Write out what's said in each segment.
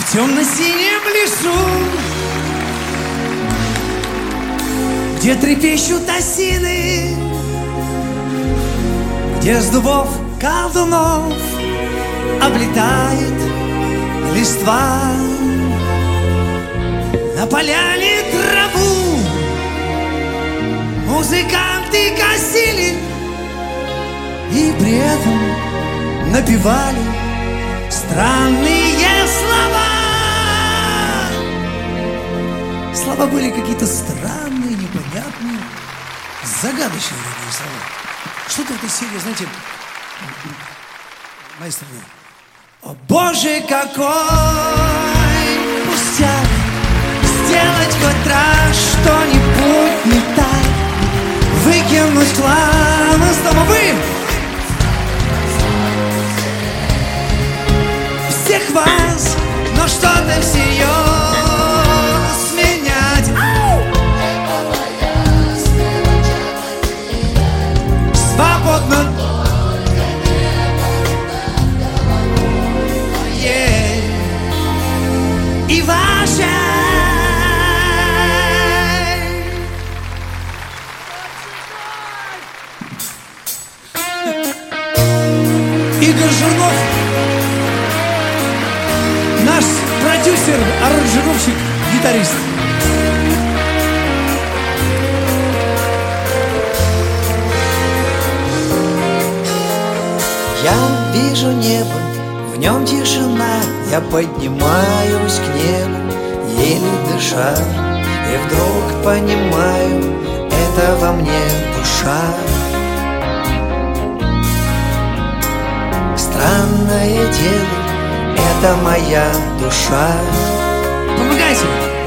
В темно-синем лесу, где трепещут осины, где с дубов колдунов облетает листва, на поляне траву музыканты косили и при этом напевали странные слова. Слова были какие-то странные, непонятные, загадочные такие слова. Что-то в этой серии, знаете, маэстро, о боже, какой пустяк, сделать хоть раз что-нибудь не так, выкинуть хлам из дома. Вы всех вас, но что-то всерьез менять. Свободно. И ваша. Игорь Жирнов, наш продюсер, аранжировщик, гитарист. Я вижу небо, в нем тишина, я поднимаюсь к небу, еле дыша, и вдруг понимаю, это во мне душа. Странное дело, это моя душа. Помогайте!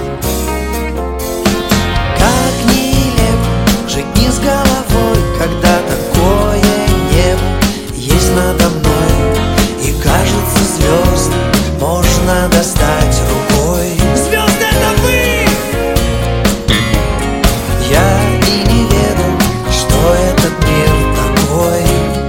Как нелепо жить не с головой, когда такое небо есть надо мной, и кажется, звезды можно достать рукой. Звезды — это вы! Я и не ведал, что этот мир такой.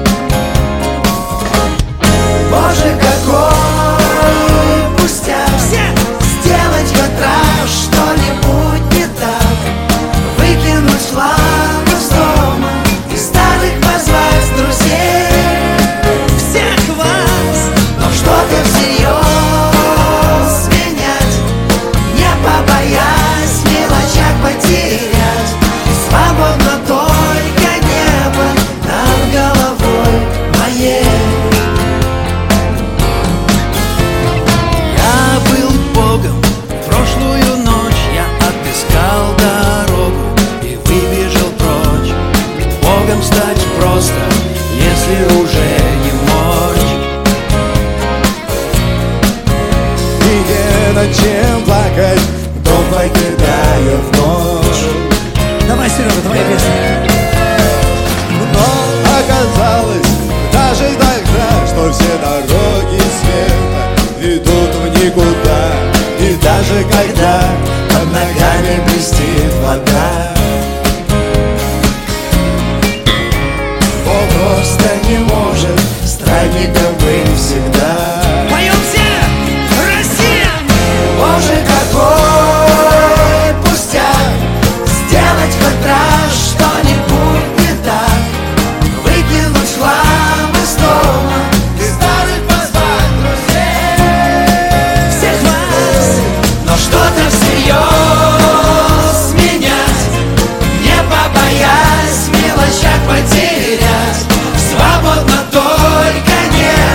Боже, какой пустяк, сделать хоть раз что-нибудь не так, выкинуть хлам из дома и старых позвать друзей. Всех вас! Но что-то всерьез менять, не побоясь в мелочах потерять. Свободно только небо над головой моей. Я был Богом, в прошлую ночь я отыскал дорогу и выбежал прочь. Богом стать просто, если уже не мочь. И не над чем плакать, дом покидаю в ночь. Давай, Сережа, твоя песня. Но оказалось даже тогда, что все дороги света ведут в никуда. И даже когда под ногами блестит вода, Бог просто не может странником быть всегда. Поем все! Россия! Боже, какой пустяк, сделать хоть раз что-нибудь не так, выкинуть хлам из дома и старых позвать друзей. Всех вас, но что-то всерьез менять, не побоясь в мелочах потерять. Свободно только небо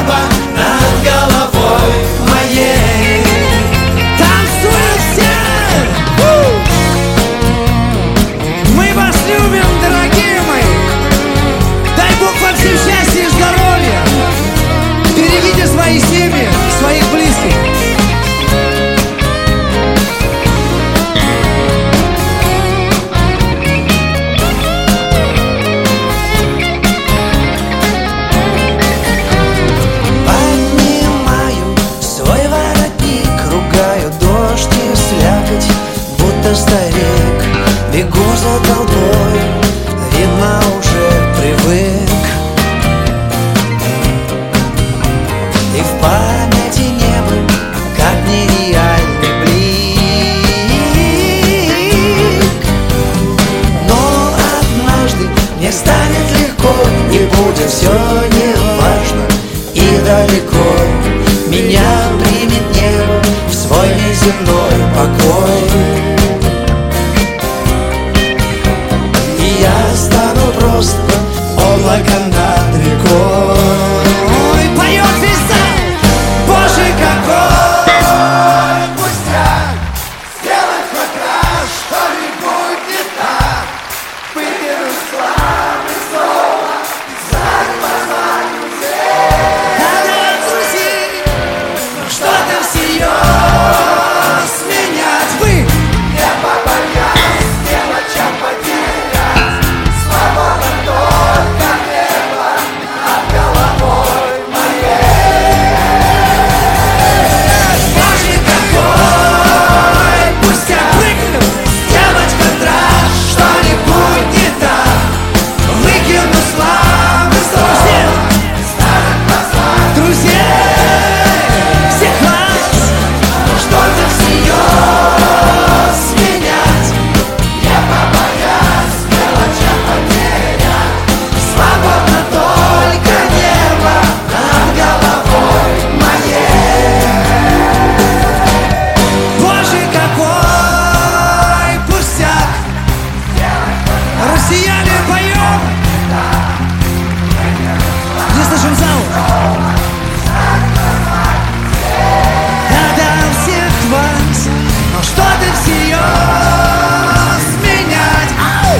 покой. И я стану просто облаком над рекой. Ой, поет весь зал, Боже, какой пустяк сделать хоть раз что-нибудь не так. Выберу славы снова и знак позвать друзей. Надо друзей, но что-то всерьез менять. Вы не побоялись мелочам потерять. Свобода только небо над головой моей. Боже, какой пустяк. Прыгну, сделать хоть раз что-нибудь не так. Выкину славы друзей, друзей, всех вас, что-то всерьез менять. Не побоясь мелочам потерять. Свободно только небо над головой моей. Боже, какой пустяк. Россияне, поем! Не слышим зал. Надо всех вас, но что-то всерьез менять. Ау!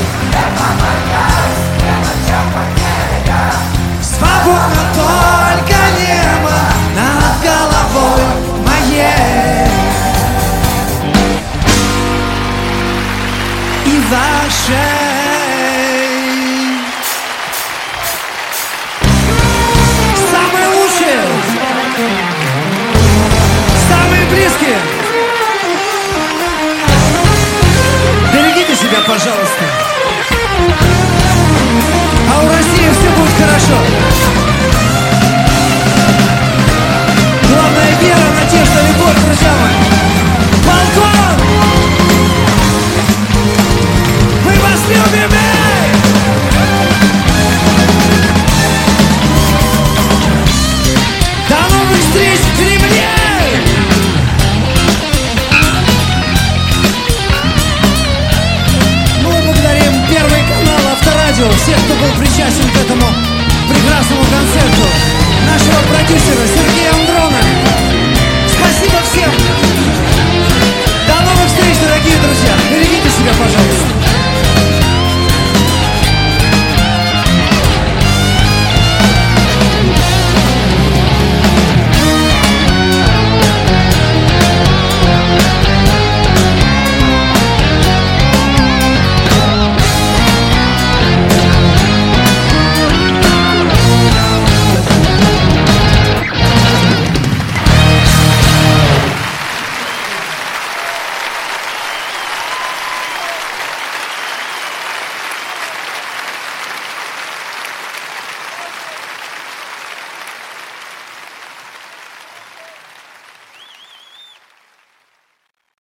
Свободно только небо над головой моей. И ваше